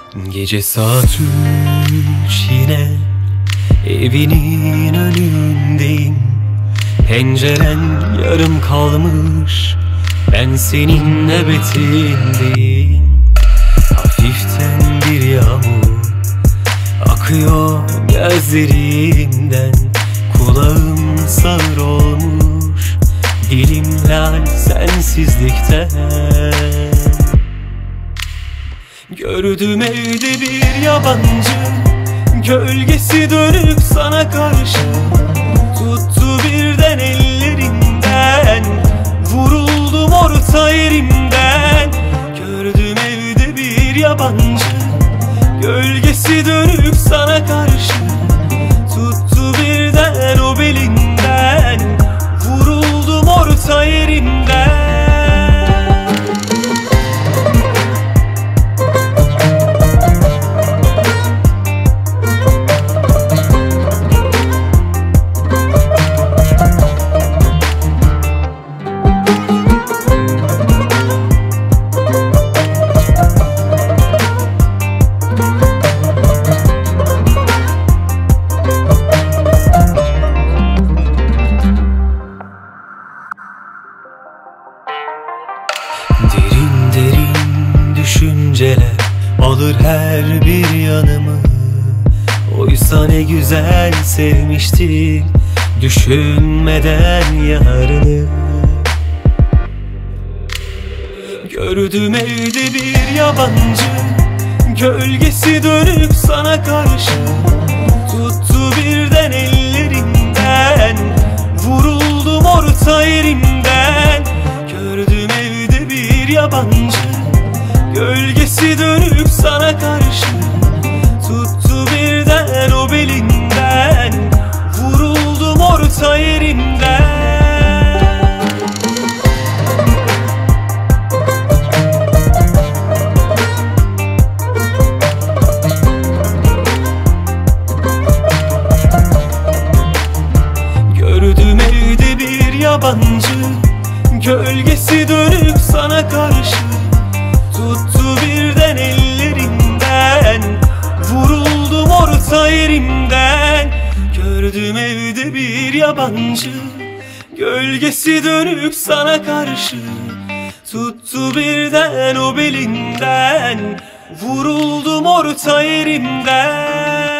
Gece saat 3 yine evinin önündeyim. Penceren yarım kalmış, ben senin nöbetindeyim. Hafiften bir yağmur akıyor gözlerimden. Kulağım sağır olmuş, dilim lal sensizlikten. Gördüm evde bir yabancı, gölgesi dönük sana karşı. Tuttu birden ellerinden, vuruldum orta yerimden. Gördüm evde bir yabancı, gölgesi dönük sana karşı. Tuttu birden o belinden, vuruldum orta yerimden. Derin derin düşünceler alır her bir yanımı. Oysa ne güzel sevmiştik, düşünmeden yarını. Gördüm evde bir yabancı, gölgesi dönük sana karşı. Tuttu birden ellerinden, vuruldum orta yerimden. Gördüm evde bir yabancı, gölgesi dönük sana karşı. Tuttu birden o belinden, vuruldum orta yerimden. Gördüm evde bir yabancı, gölgesi dönük sana karşı. Tuttu birden ellerinden, vuruldum orta yerimden. Gördüm evde bir yabancı, gölgesi dönük sana karşı. Tuttu birden o belinden, vuruldum orta yerimden.